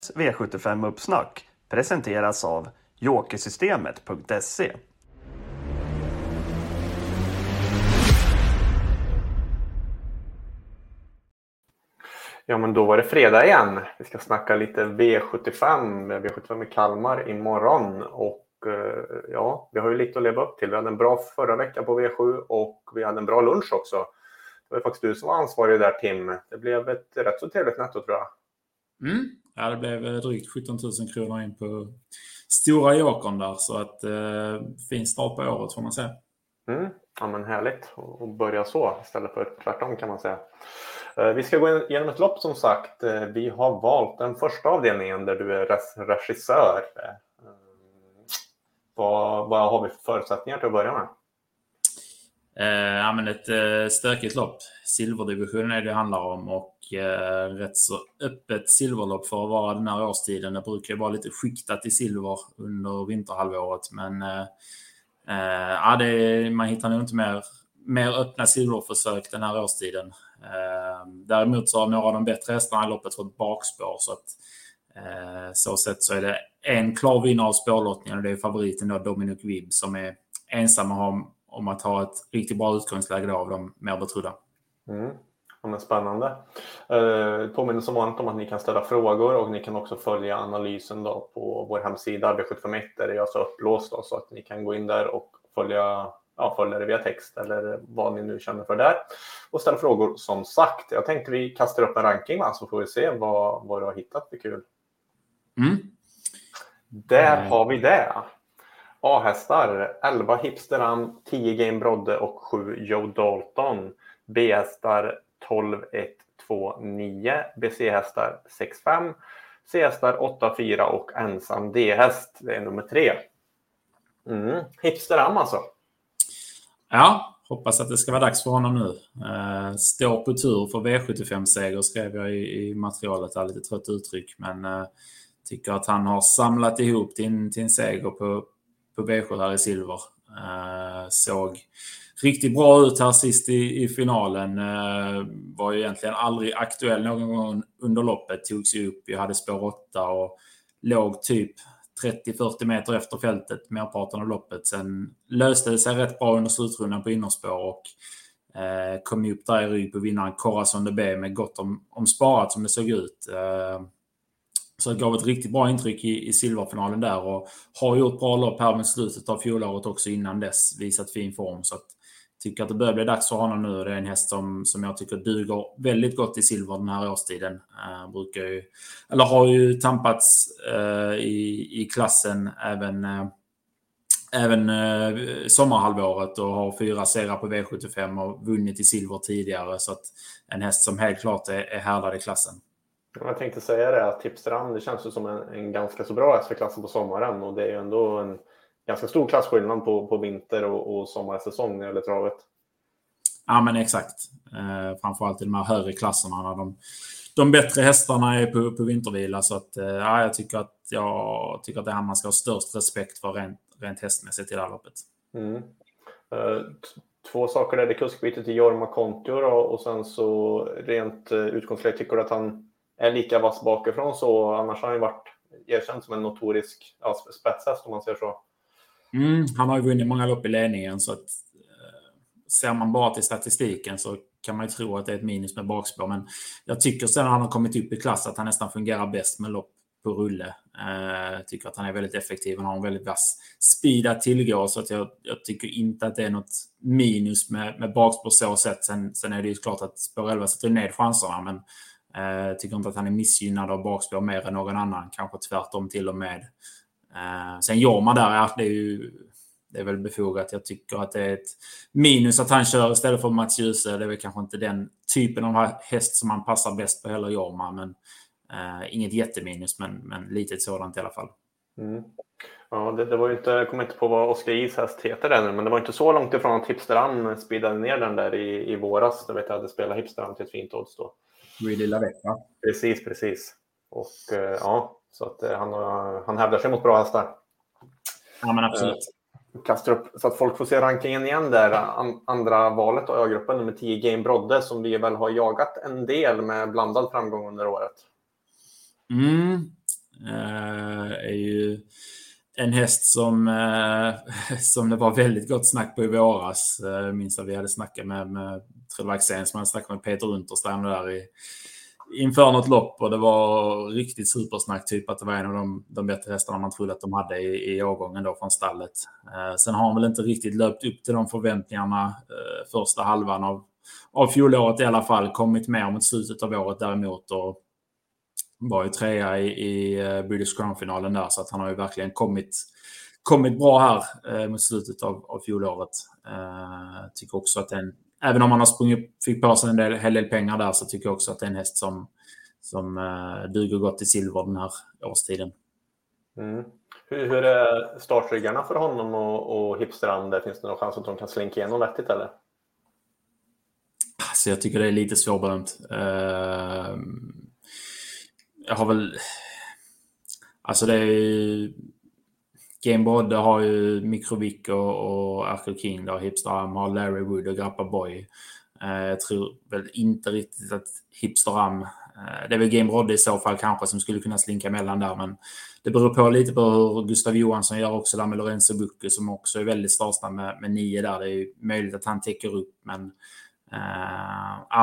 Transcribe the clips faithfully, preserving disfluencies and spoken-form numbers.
Veckans V sjuttiofem-uppsnack presenteras av jokersystemet punkt se. Ja, men då var det fredag igen. Vi ska snacka lite V sjuttiofem, V sjuttiofem i Kalmar imorgon. Och ja, vi har ju lite att leva upp till. Vi hade en bra förra veckan på V sju och vi hade en bra lunch också. Det var faktiskt du som var ansvarig där, Tim. Det blev ett rätt så trevligt netto, tror jag. Mm. Ja, det blev drygt sjutton tusen kronor in på stora jokern där. Så att eh, fin start på året får man säga. Mm. Ja, men härligt att börja så istället för tvärtom, kan man säga. Vi ska gå igenom ett lopp som sagt. Vi har valt den första avdelningen där du är regissör. Vad, vad har vi för förutsättningar till att börja med? Eh, ja, men ett eh, stökigt lopp. Silverdivisionen är det handlar om och eh, rätt så öppet silverlopp för att vara den här årstiden. Det brukar ju vara lite skiktat i silver under vinterhalvåret, men eh, eh, ja, det, man hittar nog inte mer, mer öppna silverförsök den här årstiden. Eh, däremot så har några av de bättre hästarna i loppet fått bakspår, så att eh, så sett så är det en klar vinnare av spårlottningen och det är favoriten då Dominic Vibb som är ensam om, om att ha ett riktigt bra utgångsläge då av de mer betrodda. Mm. Ja, men spännande. Eh, påminner som vanligt om att ni kan ställa frågor och ni kan också följa analysen då på vår hemsida V sjuttiofem ett där det är alltså upplåst då, så att ni kan gå in där och följa Ja, följer det via text eller vad ni nu känner för där. Och ställa frågor som sagt. Jag tänkte vi kastar upp en ranking, va, så får vi se vad, vad du har hittat för kul. Mm. Där mm. har vi det. A-hästar, elva Hipsteram, tio Game Brodde och sju Joe Dalton. B-hästar tolv ett två nio. B C-hästar sex fem. C-hästar åtta fyra och ensam D-häst. Det är nummer tre. Mm. Hipsteram alltså. Ja, hoppas att det ska vara dags för honom nu. Eh, står på tur för V sjuttiofem-seger skrev jag i, i materialet. Det är lite trött uttryck, men eh, tycker att han har samlat ihop till, till en seger på, på V sju här i silver. Eh, såg riktigt bra ut här sist i, i finalen. Eh, var ju egentligen aldrig aktuell någon gång under loppet. Togs ju upp, jag hade spår åtta och låg typ trettio till fyrtio meter efter fältet merparten av loppet. Sen löste det sig rätt bra under slutrundan på innerspår och eh, kom upp där i rygg på vinnaren Corazon de B med gott om, om sparat som det såg ut. Eh, så det gav ett riktigt bra intryck i, i silverfinalen där och har gjort bra lopp här med slutet av fjolåret också innan dess. Visat fin form, så att tycker att det börjar bli dags för honom nu. Det är en häst som, som jag tycker duger väldigt gott i silver den här årstiden. Uh, brukar ju, eller har ju tampats uh, i, i klassen även, uh, även uh, sommarhalvåret och har fyra segrar på V sjuttiofem och vunnit i silver tidigare. Så att en häst som helt klart är, är härdad i klassen. Jag tänkte säga det att Tipsram, det känns ju som en, en ganska så bra häst för klassen på sommaren och det är ju ändå en ganska stor klassskillnad på, på vinter och, och sommarsäsong eller travet. Ja, men exakt. Eh, framförallt i de här högre klasserna när de, de bättre hästarna är på, på vintervila. Så att, eh, ja, jag tycker att jag tycker att det här man ska ha störst respekt för rent, rent hästmässigt i det här loppet. Mm. Eh, två saker där, det är kuskbytet till Jorma Kontio och, och sen så rent uh, utgångsläge tycker du att han är lika vass bakifrån, så annars har han ju varit erkänd som en notorisk ja, spetshäst om man säger så. Mm, han har ju vunnit många lopp i ledningen, så att eh, ser man bara till statistiken så kan man ju tro att det är ett minus med bakspår, men jag tycker sen när han har kommit upp i klass att han nästan fungerar bäst med lopp på rulle. Jag eh, tycker att han är väldigt effektiv och har en väldigt vass speed att tillgå, så att jag, jag tycker inte att det är något minus med, med bakspår så sätt. Sen, sen är det ju klart att spår elva sätter ner chanserna, men jag eh, tycker inte att han är missgynnad av bakspår mer än någon annan, kanske tvärtom till och med. Uh, sen gör man där, ja, det är ju det är väl befogat. Jag tycker att det är ett minus att han kör istället för Mats Djuse. Det är väl kanske inte den typen av häst som han passar bäst på heller, gör man, men uh, inget jätteminus, men, men lite ett sådant i alla fall. Mm. Ja, det, det var ju inte, jag kommer inte på vad Oskar Is häst heter ännu, men det var inte så långt ifrån att Hipsteram speedade ner den där i, i våras. Jag vet jag hade spelat Hipsteram till ett fint odds då. Really love it, va? Precis, precis. Och uh, ja, så att uh, han, uh, han hävdar sig mot bra hästar. Ja, men absolut. Uh, kastar upp så att folk får se rankingen igen där. An- andra valet av A-gruppen, nummer tio Game Brodde, som vi väl har jagat en del med blandad framgång under året. Mm. är ju en häst som, eh, som det var väldigt gott snack på i våras. Jag minns att vi hade snackat med, med Axén som hade snackat med Peter Unterstein där i, inför något lopp, och det var riktigt supersnack, typ att det var en av de, de bättre hästarna man trodde att de hade i, i årgången då från stallet. Eh, sen har han väl inte riktigt löpt upp till de förväntningarna eh, första halvan av, av fjolåret i alla fall, kommit mer mot slutet av året däremot, och var ju trea i, i British Crown-finalen där, så att han har ju verkligen kommit, kommit bra här eh, mot slutet av, av fjolåret. Eh, tycker också att den, även om han har sprungit, fick på sig en del, hel del pengar där, så tycker jag också att det är en häst som, som eh, duger gott i silver den här årstiden. Mm. Hur, hur är startryggarna för honom och, och Hipsterande? Finns det någon chans att de kan slinka igenom vettigt eller? Så jag tycker det är lite svårbedömt. Eh, jag har väl... Alltså det är... Game Bodde har ju Mikrovic och, och Arkell King där. Hipsteram har Larry Wood och Grappa Boy. Eh, jag tror väl inte riktigt att Hipsteram... Eh, det är väl Game Bodde i så fall kanske som skulle kunna slinka emellan där, men det beror på lite på hur Gustav Johansson gör också där med Lorenzo Bucke som också är väldigt startsnabb med, med nio där. Det är ju möjligt att han täcker upp, men... Ja, uh,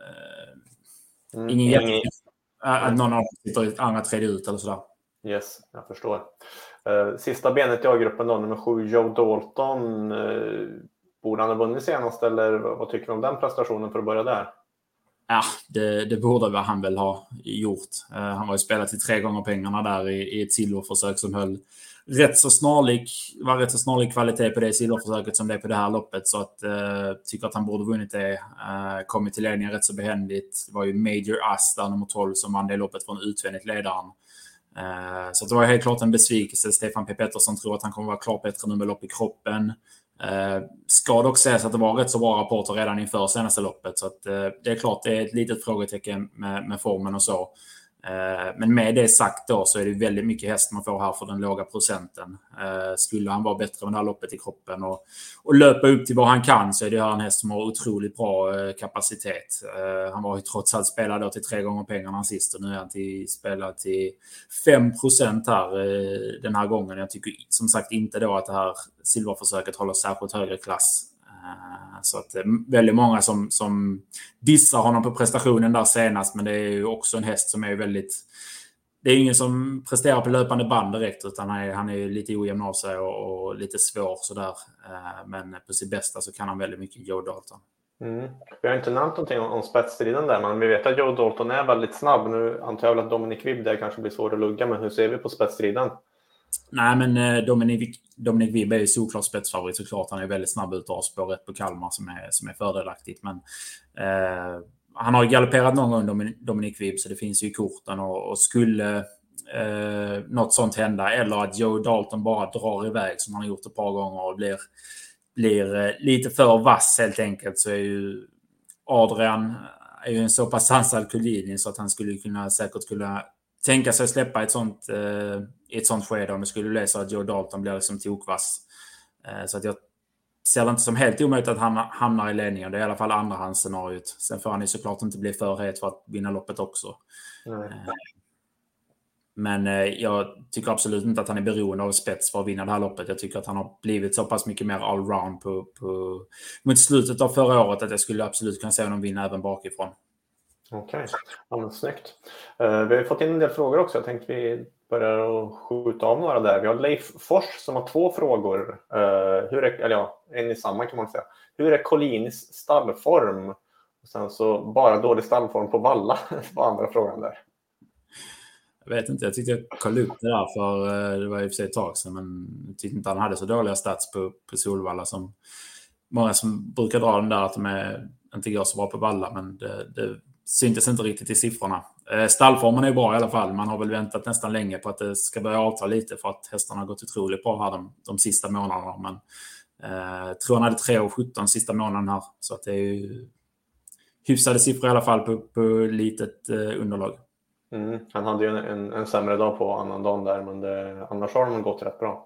uh, uh, ingen mm, att någon av dem sitter i andra tredje ut eller sådär. Yes, jag förstår. Uh, sista benet i A-gruppen då, nummer sju, Joe Dalton. Uh, borde han ha vunnit senast, eller vad tycker du om den prestationen för att börja där? Ja, det, det borde han väl ha gjort. Uh, han var ju spelat till tre gånger pengarna där i, i ett silverförsök som höll rätt så snarlik, var rätt så snarlik kvalitet på det silverförsöket som det är på det här loppet, så att uh, tycker att han borde vunnit det. Uh, kommit till ledningen rätt så behändigt. Det var ju Major Ass där, nummer tolv, som vann det loppet från utvändigt ledaren. Uh, så det var helt klart en besvikelse. Stefan P. Pettersson tror att han kommer vara klar bättre nu med lopp i kroppen. Uh, ska dock sägas att det var rätt så bra rapporter redan inför senaste loppet, så att uh, det är klart det är ett litet frågetecken med, med formen och så. Men med det sagt då så är det väldigt mycket häst man får här för den låga procenten. Skulle han vara bättre med det här loppet i kroppen och, och löpa upp till vad han kan, så är det här en häst som har otroligt bra kapacitet. Han var ju trots allt spelad då till tre gånger pengarna sist, och nu är han till, spelad till fem procent här den här gången. Jag tycker som sagt inte då att det här silverförsöket håller särskilt högre klass. Så att det är väldigt många som, som dissar honom på prestationen där senast, men det är ju också en häst som är väldigt... Det är ingen som presterar på löpande band direkt, utan han är, han är lite ojämn av sig och, och lite svår sådär. Men på sitt bästa så kan han väldigt mycket Joe Dalton. Mm. Vi har inte nämnt någonting om, om spetsstriden där, men vi vet att Joe Dalton är väldigt snabb. Nu antar jag väl att Dominic Vibb där kanske blir svår att lugga, men hur ser vi på spetsstriden? Nej, men Dominic, Dominic Vibb är ju såklart spetsfavorit såklart. Han är väldigt snabb ut och har spår rätt på Kalmar som är, som är fördelaktigt. Men eh, han har galopperat någon gång, Dominic, Dominic Vibb, så det finns ju i korten. Och, och skulle eh, något sånt hända, eller att Joe Dalton bara drar iväg som han har gjort ett par gånger och blir, blir eh, lite för vass helt enkelt, så är ju Adrian är ju en så pass sansad kullini så att han skulle kunna säkert kunna tänka sig att släppa ett sånt, eh, ett sånt skede om det skulle bli så att Joe Dalton blir liksom tokvass. Eh, så att jag ser det inte som helt omöjligt att han hamnar i ledningen. Det är i alla fall andra hans scenariot. Sen får han ju såklart inte bli för het för att vinna loppet också. Mm. Eh, men eh, jag tycker absolut inte att han är beroende av spets för att vinna det här loppet. Jag tycker att han har blivit så pass mycket mer allround på, på, mot slutet av förra året att jag skulle absolut kunna se honom vinna även bakifrån. Okej, okay. Ja, men snyggt. Uh, vi har fått in en del frågor också. Jag tänkte vi börjar att skjuta av några där. Vi har Leif Fors som har två frågor. Uh, hur är, eller ja, en i samma kan man säga. Hur är Collinis stallform? Och sen så bara dålig stallform på Valla. Vad andra frågan där? Jag vet inte, jag tyckte jag kollade upp det där för det var i och för sig ett tag sedan, men jag tyckte inte han hade så dåliga stats på, på Solvalla som många som brukar dra den där att de är, inte går så bra på Valla, men det, det syntes inte riktigt i siffrorna. Stallformen är bra i alla fall. Man har väl väntat nästan länge på att det ska börja avta lite för att hästarna har gått otroligt bra här de, de sista månaderna. Men eh, tror han hade tre och sjutton sista månaden här. Så att det är ju hyfsade siffror i alla fall på, på litet eh, underlag. Mm, han hade ju en, en, en sämre dag på annan dagen där, men det, annars har de gått rätt bra.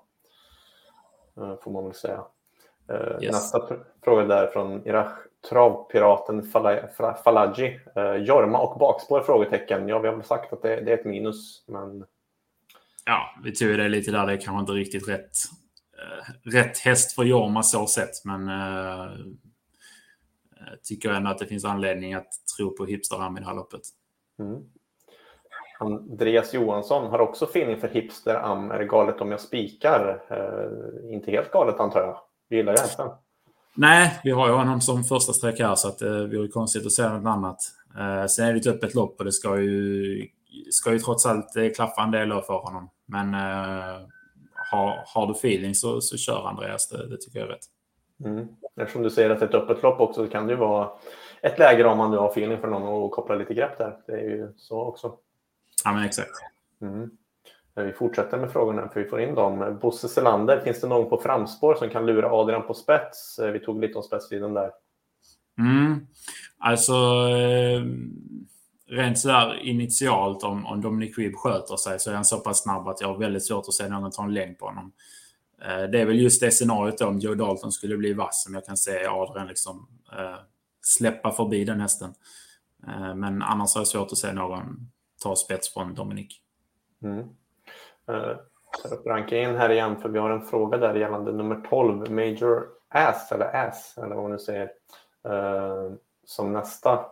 Eh, får man väl säga. Eh, yes. Nästa pr- fråga där från Irach. Travpiraten Falagi. Eh, Jorma och bakspår? Frågetecken. Ja, vi har väl sagt att det, det är ett minus, men... ja, vi tog det lite där. Det är kanske inte riktigt rätt, uh, rätt häst för Jorma så sett. Men uh, tycker ändå att det finns anledning att tro på Hipster-Am i det här loppet. Mm. Andreas Johansson har också feeling för Hipster-Am. Är det galet om jag spikar? Uh, inte helt galet antar jag. Vi gillar hästen. Nej, vi har ju honom som första streck här så att uh, vi har ju konstigt att säga något annat. Uh, sen är det ett öppet lopp och det ska ju, ska ju trots allt uh, klaffa en del för honom. Men uh, har, har du feeling så, så kör Andreas, det, det tycker jag är rätt. Mm. Eftersom du säger att det är ett öppet lopp också så kan det ju vara ett läge om man nu har feeling för någon och koppla lite grepp där. Det är ju så också. Ja, men exakt. Mm. Vi fortsätter med frågorna för vi får in dem. Bosse Selander, finns det någon på framspår som kan lura Adrian på spets? Vi tog lite om spetstiden där. Mm. Alltså eh, rent sådär initialt om, om Dominic Wibb sköter sig så är han så pass snabb att jag har väldigt svårt att se någon ta en längd på honom. Eh, det är väl just det scenariot då, om Joe Dalton skulle bli vass som jag kan se Adrian liksom eh, släppa förbi den hästen. Eh, men annars är det svårt att se någon ta spets från Dominic. Mm. Uh, ranka in här igen för vi har en fråga där gällande nummer tolv Major Ass eller Ass eller vad man nu säger uh, som nästa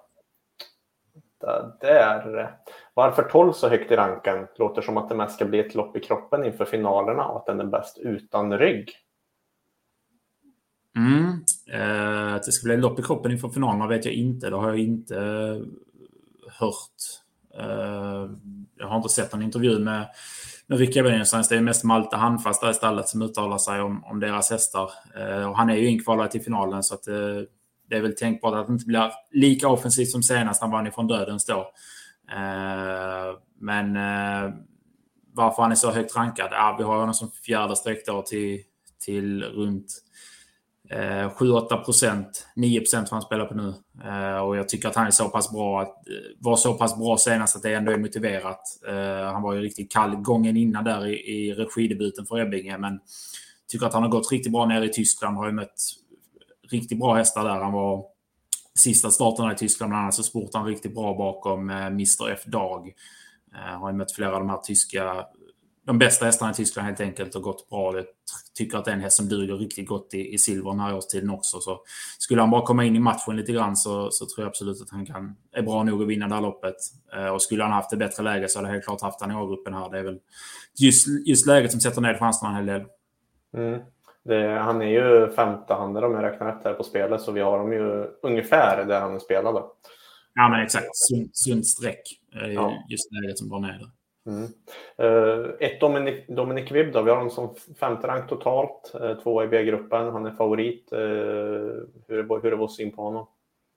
där. Varför tolv så högt i ranken? Låter som att det mest ska bli ett lopp i kroppen inför finalerna och att den är bäst utan rygg. Mm. Uh, att det ska bli ett lopp i kroppen inför finalerna vet jag inte. Det har jag inte uh, hört. Uh, jag har inte sett en intervju med med Rick Ebenezer. Det är mest Malte Handfast där i stallet som uttalar sig om, om deras hästar. Uh, och han är ju inkvalad till finalen så att uh, det är väl tänkbart att det inte blir lika offensivt som senast han vann ifrån dödens då. Uh, men uh, varför han är så högt rankad? Ja, vi har honom som fjärde streck då till, till runt Uh, sju åtta procent, nio procent får han spela på nu. Uh, och jag tycker att han är så pass bra att, uh, var så pass bra senast att det ändå är motiverat. Uh, han var ju riktigt kall gången innan där i, i regidebuten för Ebbinge, men tycker att han har gått riktigt bra ner i Tyskland. Har ju mött riktigt bra hästar där. Han var sista starten i Tyskland bland annat så sportade han riktigt bra bakom uh, mister F Dag. Uh, har ju mött flera av de här tyska de bästa hästarna i Tyskland helt enkelt och gått bra. Jag tycker att det är en häst som duger riktigt gott i, i silver den här årstiden också. Så skulle han bara komma in i matchen lite grann så, så tror jag absolut att han kan, är bra nog att vinna det här loppet. Eh, och skulle han haft ett bättre läge så hade jag helt klart haft han i A-gruppen här. Det är väl just, just läget som sätter ner chanserna en hel del. Mm. Det, han är ju femte handel om jag räknar rätt här på spelet så vi har dem ju ungefär där han spelade. Ja men exakt, sund, sund streck. Eh, ja. Just läget som drar ner det. Mm. Uh, ett Dominic, Dominic Wibb då, vi har honom som femte rank totalt, uh, två i B-gruppen, han är favorit. Uh, hur, är, hur är vår syn på honom?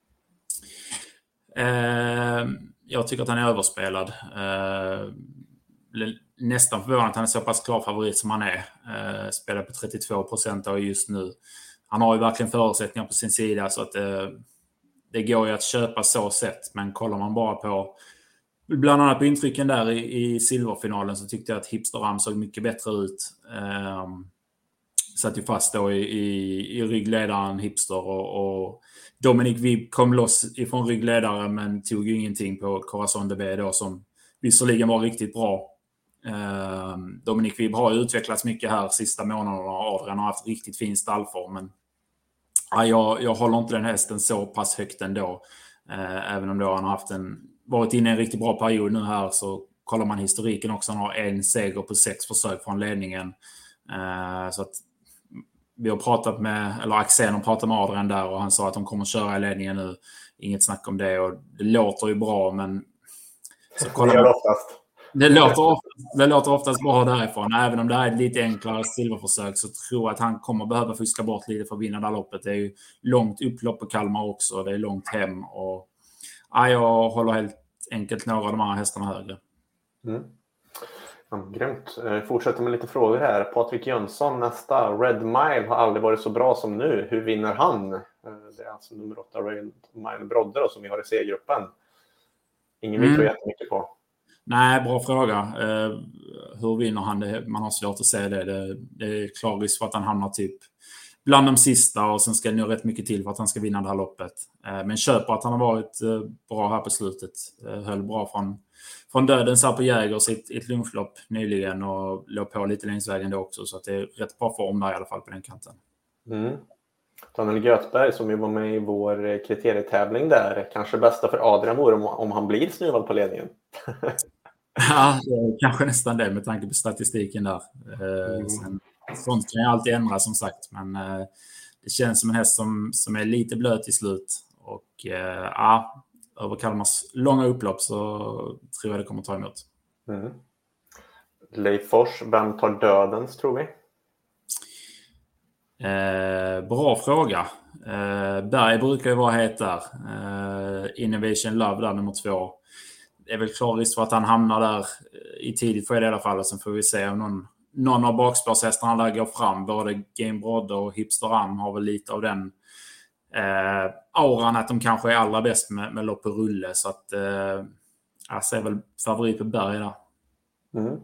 Uh, jag tycker att han är överspelad. Uh, nästan förvånad att han är så pass klar favorit som han är. Uh, spelar på trettiotvå procent av just nu. Han har ju verkligen förutsättningar på sin sida så att uh, det går ju att köpa så sett, men kollar man bara på bland annat på intrycken där i, i silverfinalen så tyckte jag att Hipster-Am såg mycket bättre ut. Um, satt ju fast då i, i, i ryggledaren Hipster och, och Dominic Wibb kom loss ifrån ryggledaren men tog ju ingenting på Corazon de B då som visserligen var riktigt bra. Um, Dominic Wibb har ju utvecklats mycket här sista månaderna och Adrian har haft riktigt fin stallform men ja, jag, jag håller inte den hästen så pass högt ändå. Uh, även om då han har haft en varit inne i en riktigt bra period nu här så kollar man historiken också. Han har en seger på sex försök från ledningen. Uh, så att vi har pratat med, eller Axén har pratat med Adrian där och han sa att de kommer att köra i ledningen nu. Inget snack om det och det låter ju bra men så kollar man, det, låter oftast, det låter oftast bra därifrån. Även om det är ett lite enklare silverförsök så tror jag att han kommer behöva fuska bort lite för att vinna det här loppet. Det är ju långt upplopp på Kalmar också. Det är långt hem och ja, jag håller helt enkelt några av de här hästarna högre. Mm. Ja, grymt. Fortsätter med lite frågor här. Patrik Jönsson, nästa. Red Mile har aldrig varit så bra som nu. Hur vinner han? Det är alltså nummer åtta Red Mile Brodde då, som vi har i C-gruppen. Ingen vi mm. tror jättemycket på. Nej, bra fråga. Uh, hur vinner han det? Man har svårt att säga det. Det, det är klar risk för att han hamnar typ bland de sista och sen ska det nog rätt mycket till för att han ska vinna det här loppet. Uh, men köper att han har varit uh, bra här på slutet. Uh, höll bra från från döden så här på Jägers i ett, ett lunchlopp nyligen och låg på lite längs vägen då också. Så att det är rätt bra form där i alla fall på den kanten. Mm. Daniel Göthberg som ju var med i vår kriterietävling där. Kanske bästa för Adrian vore om, om han blir snuvad på ledningen. Ja, kanske nästan det med tanke på statistiken där. Mm. Sen, sånt kan ju alltid ändra som sagt. Men eh, det känns som en häst som, som är lite blöt i slut. Och eh, ja, över Kalmars långa upplopp så tror jag det kommer ta emot. Mm. Leif Fors, vem tar dödens tror vi? Eh, bra fråga. Eh, Berg brukar ju vara het där. Eh, Innovation Love där nummer två. Det är väl klar risk för att han hamnar där i tidigt för det i alla fall. Och sen får vi se om någon, någon av bakspårshästarna där går fram. Både Game Brodde och Hipster Am har väl lite av den eh, auran att de kanske är allra bäst med, med lopp på rulle. Så att eh, jag ser väl favorit på Berg där. Mm.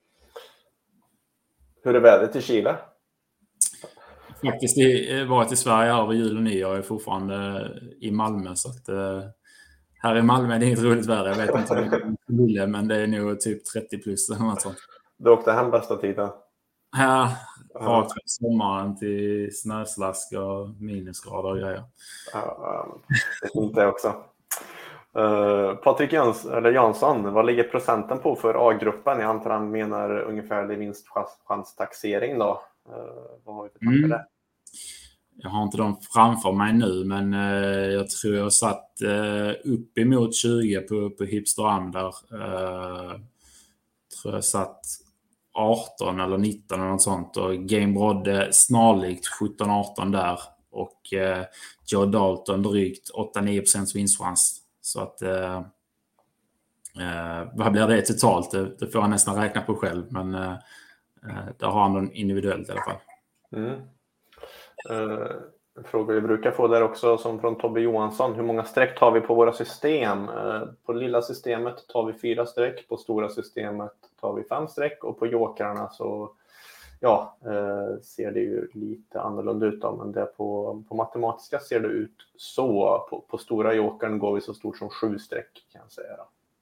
Hur är vädret i Chile? Faktiskt varit i Sverige över jul och nyår. Jag är fortfarande i Malmö. Så att, eh, här i Malmö är det inte roligt väder. Jag vet inte om det är men det är nog typ trettio plus eller något sånt. Du åkte hem bästa tiden? Ja, rakt från sommaren till snöslask och minusgrader och grejer. Ja, det är inte också. Uh, Patrik Jöns, eller Jansson, vad ligger procenten på för A-gruppen? Jag antar han menar ungefär vinstchanstaxering då. Uh, vad har vi för tankar mm. där? Jag har inte dem framför mig nu, men uh, jag tror jag satt uh, upp emot tjugo på, på Hipster Am där. Uh, tror jag satt arton eller nitton eller något sånt. Och Game Brodde snarlikt sjutton arton där. Och uh, Joe Dalton drygt åtta nio procent vinstchans. Så att eh, eh, vad blir det totalt? Det, det får jag nästan räkna på själv. Men eh, där har han den individuellt i alla fall. Mm. Uh, en fråga vi brukar få där också som från Tobbe Johansson. Hur många streck tar vi på våra system? Uh, på lilla systemet tar vi fyra streck. På stora systemet tar vi fem streck. Och på jokerarna så ja, uh, ser det ju lite annorlunda ut då, men det på, på matematiska ser det ut så. På, på stora jokern går vi så stort som sju streck kan jag säga.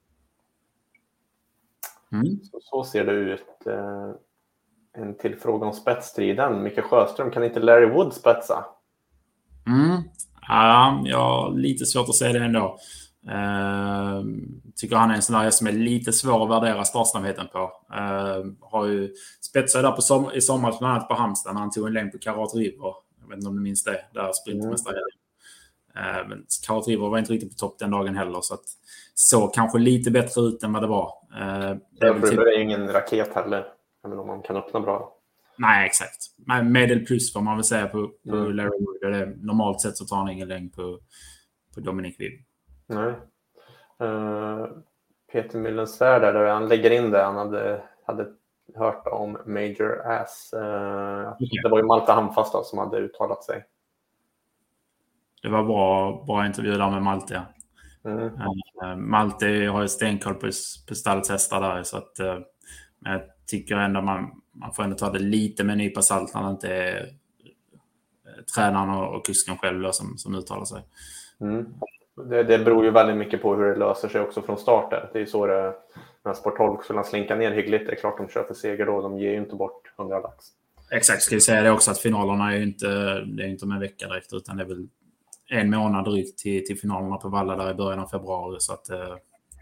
Mm. Så, så ser det ut. Uh, en till fråga om spetsstriden. Micke Sjöström, kan inte Larry Wood spetsa? Mm. Ja, jag har lite svårt att säga det ändå. Uh, tycker han är en sån där som är lite svår att värdera startsnabbheten på. Uh, har ju spetsat där på som, i sommar bland annat på Halmstad när han tog en längd på Karat River. Jag vet inte om du minns det, där sprintmästare. Mm. Uh, men Karat River var inte riktigt på topp den dagen heller, så att så kanske lite bättre ut än vad det var. Uh, det är, typ... är ingen raket heller, även om man kan öppna bra. Nej, exakt. Men medel plus får man väl säga på, på mm. Larry Wood. Det normalt sett så tar han ingen längd på, på Dominic Vibb. Nej. Uh, Peter Myllensvärd där han lägger in det. Han hade, hade hört om Major Ass. Uh, okay. Det var ju Malte Hamfast då, som hade uttalat sig. Det var bra, bra intervju där med Malte. Mm. Uh, Malte har ju stenkoll på, på stallets hästar där. Så att, uh, men jag tycker ändå man, man får ändå ta det lite med en nypa salt när det inte är uh, tränaren och, och kusken själv då, som, som uttalar sig. Mm. Det, det beror ju väldigt mycket på hur det löser sig också från starten. Det är så det, när Sport tolv skulle slinka ner hyggligt. Det är klart de kör för seger då. De ger ju inte bort hundra lax. Exakt, ska vi säga det också att finalerna är ju inte, det är inte om en vecka direkt, utan det är väl en månad drygt till, till finalerna på Valla där i början av februari. Så att eh,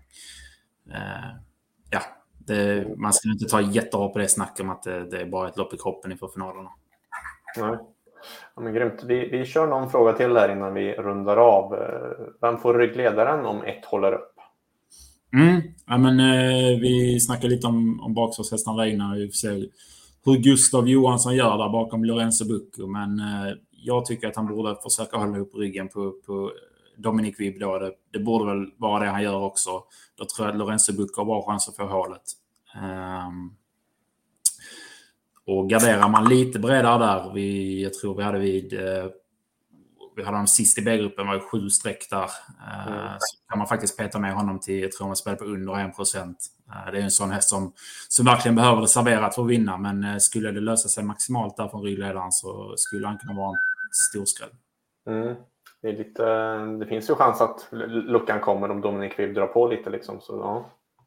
ja, det, man ska inte ta jättebra på det snacket om att det, det är bara ett lopp i kroppen inför finalerna. Nej. Ja, men grymt. Vi, vi kör någon fråga till här innan vi rundar av. Vem får ryggledaren om ett håller upp? Mm. Ja, men, eh, vi snackade lite om, om bakspårshästarna där innan. Vi får se hur Gustav Johansson gör där bakom Lorenzo Bucco. Men eh, jag tycker att han borde försöka hålla upp ryggen på, på Dominic Vibb då. Det, det borde väl vara det han gör också. Då tror jag att Lorenzo Bucco har bra chans att få hålet. Um, Och garderar man lite bredare där, vi, jag tror vi hade vid, eh, vi hade de sist i B-gruppen var ju sju streck där. Eh, mm. Så kan man faktiskt peta med honom till, jag tror man spelar på under en procent. Eh, det är en sån häst som, som verkligen behöver det serverat för att vinna, men eh, skulle det lösa sig maximalt där från ryggledaren så skulle han kunna vara en stor skräll. Mm. Det, är lite, det finns ju chans att luckan kommer om Dominic Vibb drar på lite liksom, så ja.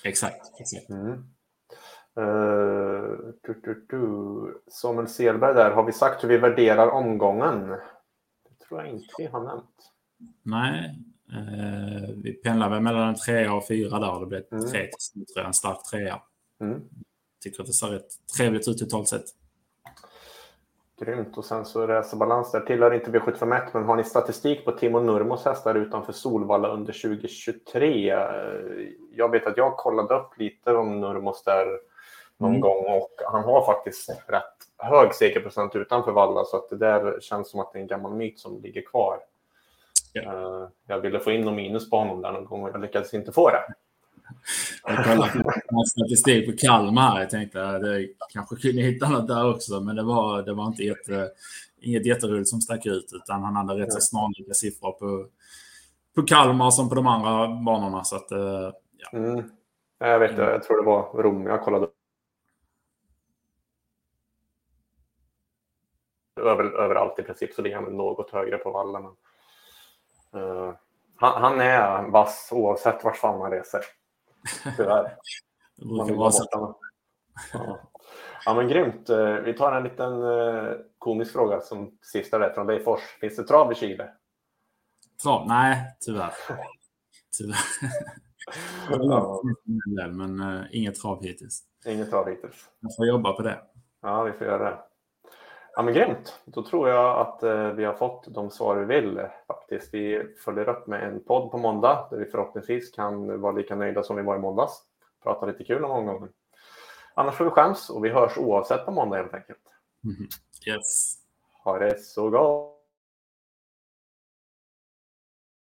Exakt. exakt. Mm. Uh, du, du, du. Samuel Selberg där, har vi sagt hur vi värderar omgången? Det tror jag inte vi har nämnt. Nej, eh, vi pendlar väl mellan en trea och fyra där. Det blir Mm. tre till slut, tror jag, en stark trea. Mm. Tycker att det ser rätt trevligt ut totalt sett. Grymt. Och sen så racerbalans där. Tillhör inte V sjuttiofem, men har ni statistik på Timo Nurmos hästar utanför Solvalla under tjugo tjugotre? Jag vet att jag kollade upp lite om Nurmos där någon Mm. gång och han har faktiskt rätt hög segerprocent utanför Valla, så att det där känns som att det är en gammal myt som ligger kvar. Ja. Jag ville få in någon minus på honom där någon gång och jag lyckades inte få det. Jag kollade på statistik på Kalmar. Jag tänkte att det kanske kunde hitta något där också, men det var, det var inte jätte, inget jätteroligt som stack ut, utan han hade rätt så snarlika siffror på, på Kalmar som på de andra banorna. Så att, ja. Mm. Jag vet inte, jag tror det var Rom. Jag kollade Över, överallt i princip, så det är han något högre på Valla. Men, uh, han, han är vass oavsett vart fan man reser. Tyvärr. Det brukar vara så. Ja. Ja, men grymt. Vi tar en liten uh, komisk fråga som sista där från dig, Fors. Finns det trav i Chile? Trav? Nej, tyvärr. Tyvärr. Ja. Men uh, inget trav hittills. Inget trav hittills. Jag får jobba på det. Ja, vi får göra det. Ja, men grymt. Då tror jag att eh, vi har fått de svar vi vill eh, faktiskt. Vi följer upp med en podd på måndag där vi förhoppningsvis kan vara lika nöjda som vi var i måndags. Prata lite kul om omgången. Annars får vi chans och vi hörs oavsett på måndag helt enkelt. Mm-hmm. Yes. Ha det så gott!